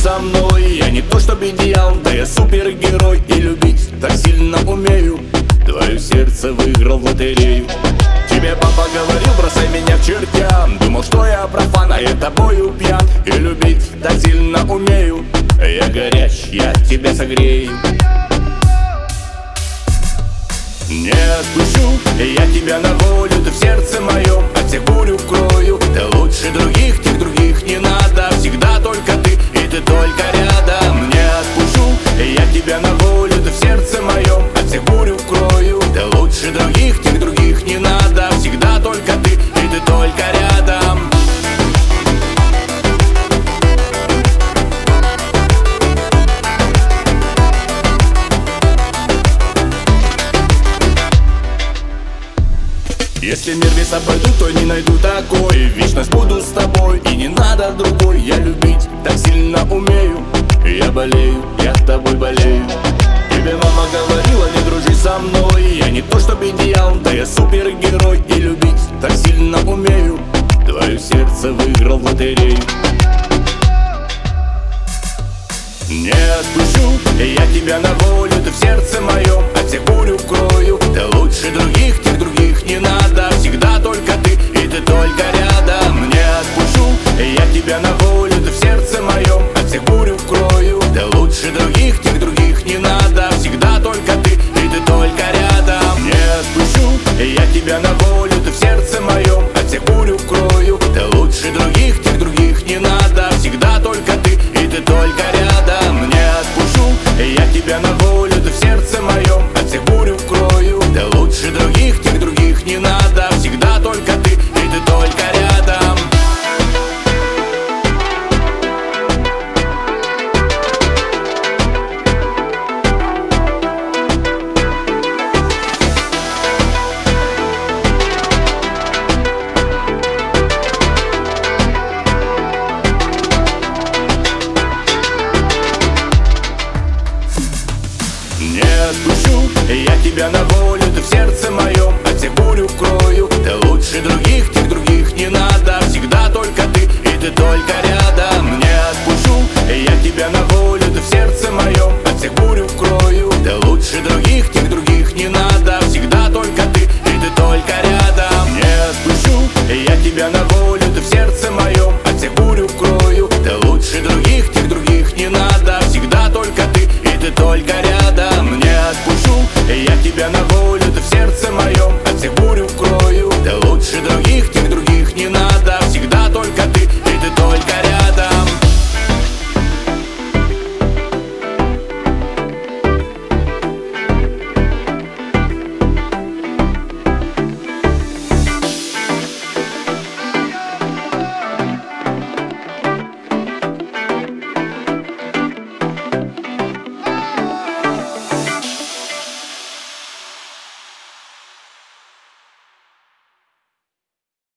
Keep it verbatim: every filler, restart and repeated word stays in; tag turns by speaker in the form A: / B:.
A: со мной. Я не то чтобы идеал, да я супергерой. И любить так сильно умею, твое сердце выиграл в лотерею. Тебе папа говорил, бросай меня к чертям. Думал, что я профан, а я тобою пьян. И любить так сильно умею, я горяч, я тебя согрею. Не отпущу я тебя на волю, ты в сердце моем от всех бурю укрою. Ты лучше других, тех других не надо. Всегда только ты, и ты только рядом. Не отпущу я тебя на волю, ты в сердце моем от всех бурю укрою. Ты лучше других, тех других не надо. Всегда только ты, и ты только рядом. Если мир весь обойду, то не найду такой. Вечность буду с тобой, и не надо другой. Я любить так сильно умею, я болею, я с тобой болею. Тебе мама говорила, не дружи со мной. Я не то чтобы идеал, да я супергерой. И любить так сильно умею, твое сердце выиграл в лотерею. Не отпущу я тебя на волю, ты в сердце моем от всех бурю укрою. Ты лучше других, тех других не надо. Всегда только ты, и ты только рядом. Не отпущу я тебя на волю, ты в сердце моем от всех бурю укрою. Ты лучше других, тех других не надо. Всегда только ты, и ты только рядом. Не отпущу я тебя на волю, ты в сердце моем от всех бурю укрою. Ты лучше других, тех других не надо. Всегда только ты, и ты только рядом. Не отпущу я тебя на волю, ты в сердце моем от всех бурю укрою. Ты лучше других, тех других не надо. Всегда только ты, и ты только рядом. Не отпущу я тебя на волю, ты в сердце моем от всех бурю укрою. Ты лучше других, тех других не надо. Всегда только ты, и ты только